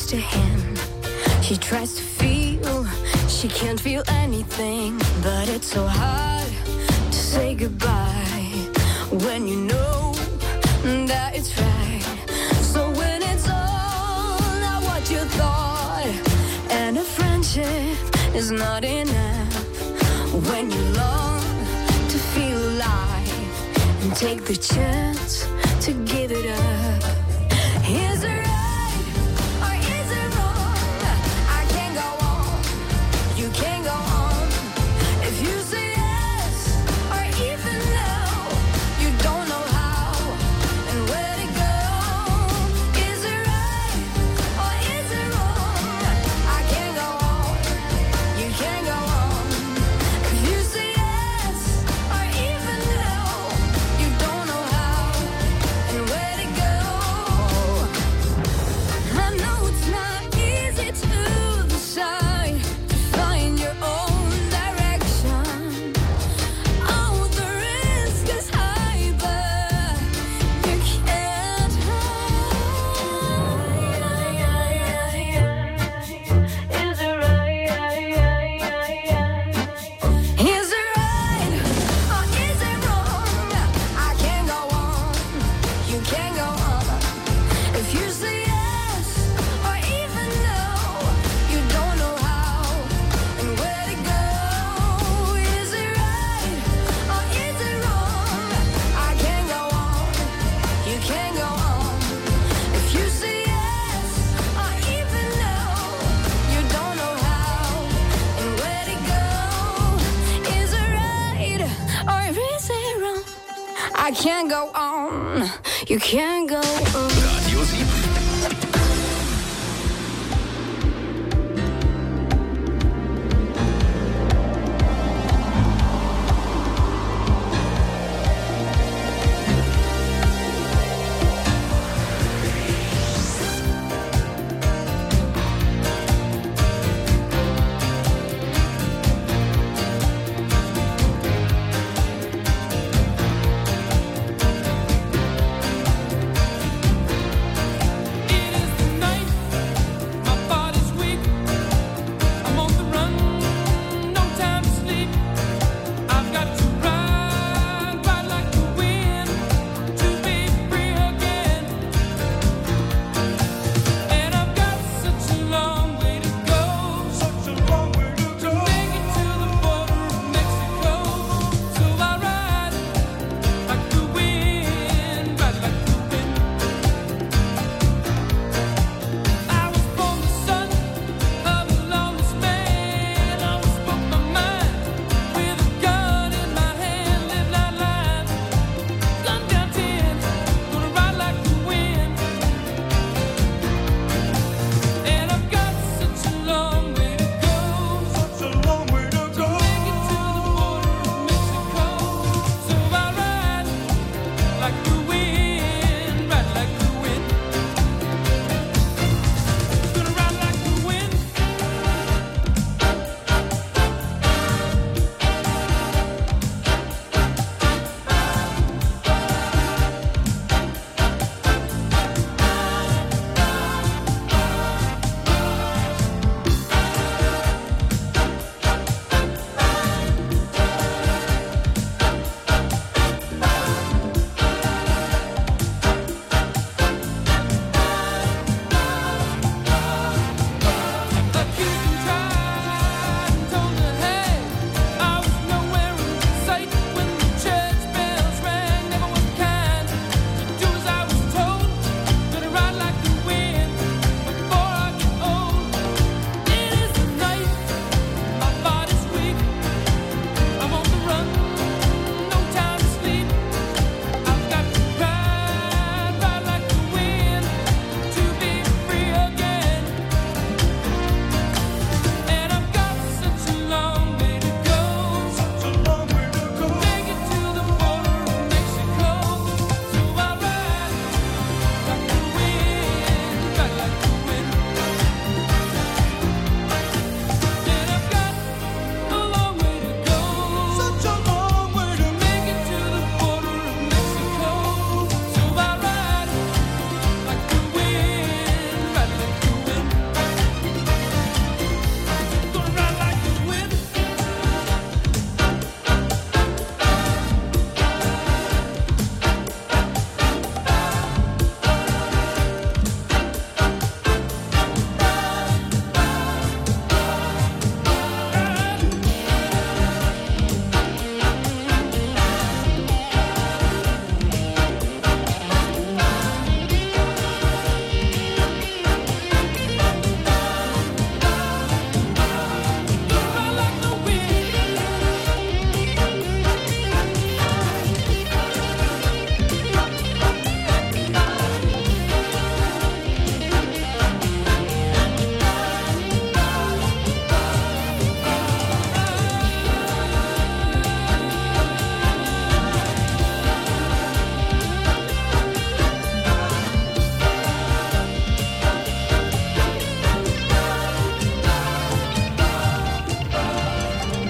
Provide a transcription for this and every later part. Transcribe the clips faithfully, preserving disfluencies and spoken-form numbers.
to him. She tries to feel, she can't feel anything. But it's so hard to say goodbye when you know that it's right. So when it's all not what you thought, and a friendship is not enough, when you long to feel alive and take the chance to give it up. Is it right or is it wrong? I can't go on, you can't go on. If you say yes or even no, you don't know how and where to go. Is it right or is it wrong? I can't go on, you can't go on. If you say yes or even no, you don't know how and where to go. I know it's not easy to decide to find your own direction. Oh, the risk is high, but you can't hide. Is it right? Is it right or is it wrong? I can't go on, you can't go on. If you say yes or even no, you don't know how and where to go. Is it right or is it wrong? I can't go on, you can't go on. If you say yes or even no, you don't know how and where to go. Is it right or is it wrong? I can't go on, you can't go on. Radio sieben.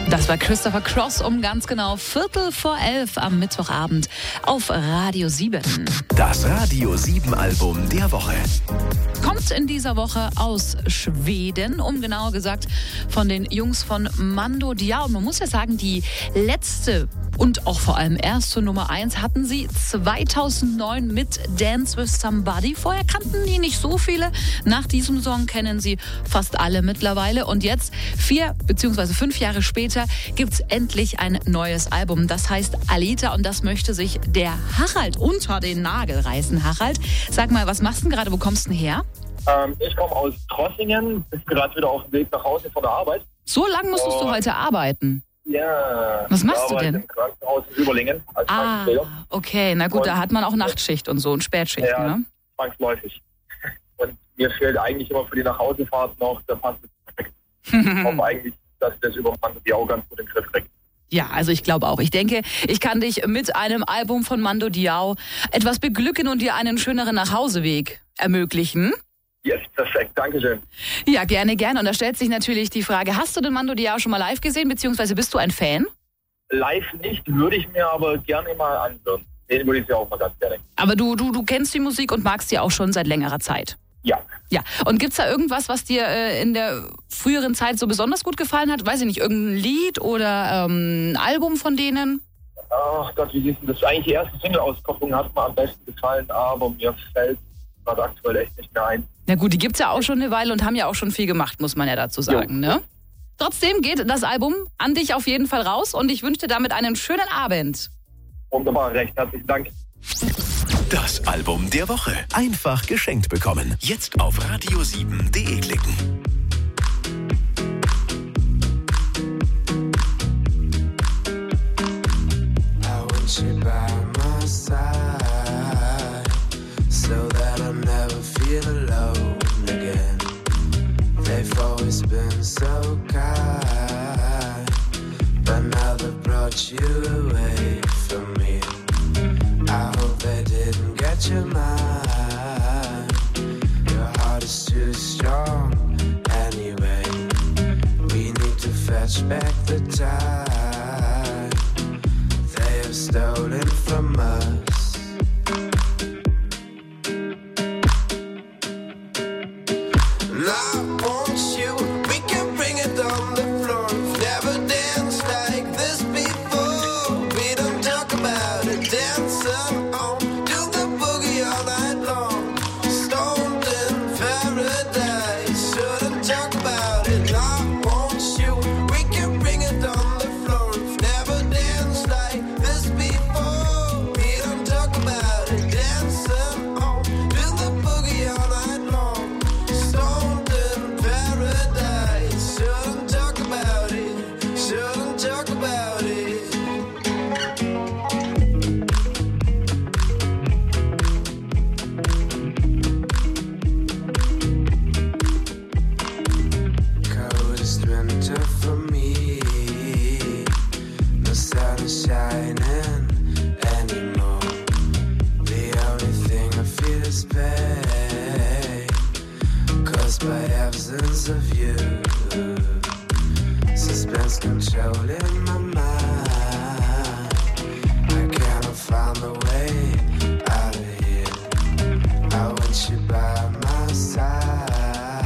Das war Christopher Cross um ganz genau Viertel vor elf am Mittwochabend auf Radio sieben. Das Radio sieben Album der Woche. Kommt in dieser Woche aus Schweden, um genauer gesagt von den Jungs von Mando Diao. Und man muss ja sagen, die letzte und auch vor allem erste Nummer eins hatten sie zweitausendneun mit Dance with Somebody. Vorher kannten die nicht so viele. Nach diesem Song kennen sie fast alle mittlerweile. Und jetzt, vier bzw. fünf Jahre später, gibt es endlich ein neues Album. Das heißt Alita und das möchte sich der Harald unter den Nagel reißen. Harald, sag mal, was machst du denn gerade? Wo kommst du denn her? Ähm, ich komme aus Trossingen, bin gerade wieder auf dem Weg nach Hause von der Arbeit. So lang musstest oh. du heute arbeiten? Ja. Was machst du Ich denn? im Krankenhaus in Überlingen als Ah, Krankenpfleger. okay. Na gut, und, da hat man auch Nachtschicht und so und Spätschicht, ja, ne? zwangsläufig. Und mir fehlt eigentlich immer für die Nachhausefahrt noch der passende Perfekt. Ich hoffe eigentlich, dass das über Mando Diao ganz gut in den Griff kriegt. Ja, also ich glaube auch. Ich denke, ich kann dich mit einem Album von Mando Diao etwas beglücken und dir einen schöneren Nachhauseweg ermöglichen. Yes, perfekt. Dankeschön. Ja, gerne, gerne. Und da stellt sich natürlich die Frage, hast du den Mando Diao schon mal live gesehen, beziehungsweise bist du ein Fan? Live nicht, würde ich mir aber gerne mal anhören. Den würde ich mir auch mal ganz gerne. Aber du, du, du kennst die Musik und magst die auch schon seit längerer Zeit. Ja. Ja, und gibt's da irgendwas, was dir äh, in der früheren Zeit so besonders gut gefallen hat? Weiß ich nicht, irgendein Lied oder ähm, ein Album von denen? Ach Gott, wie siehst du das? Eigentlich die erste Single-Auskopplung hat mir am besten gefallen, aber mir fällt gerade aktuell echt nicht mehr ein. Na gut, die gibt's ja auch schon eine Weile und haben ja auch schon viel gemacht, muss man ja dazu sagen, jo. ne? Trotzdem geht das Album an dich auf jeden Fall raus und ich wünsche dir damit einen schönen Abend. Wunderbar, recht herzlichen Dank. Das Album der Woche. Einfach geschenkt bekommen. Jetzt auf radio sieben punkt de klicken. I want you by my side, so that I never feel alone again. They've always been so kind, but now they've brought you away from me. I hope they didn't get your mind. Your heart is too strong anyway. We need to fetch back the time they have stolen from us. And I want you, we can bring it on the floor. We've never danced like this before. We don't talk about it, dancing on, do the boogie all night long. Stoned in paradise, shouldn't talk about it. I want you, we can bring it on the floor. We've never danced like this before. We don't talk about it, dancing on, do the boogie all night long. Stoned in paradise, shouldn't talk about it, shouldn't talk about it. Coldest winter for me. No sun is shining anymore. The only thing I feel is pain, caused by absence of you. Suspense controlling my mind. I cannot find a way out of here. I want you by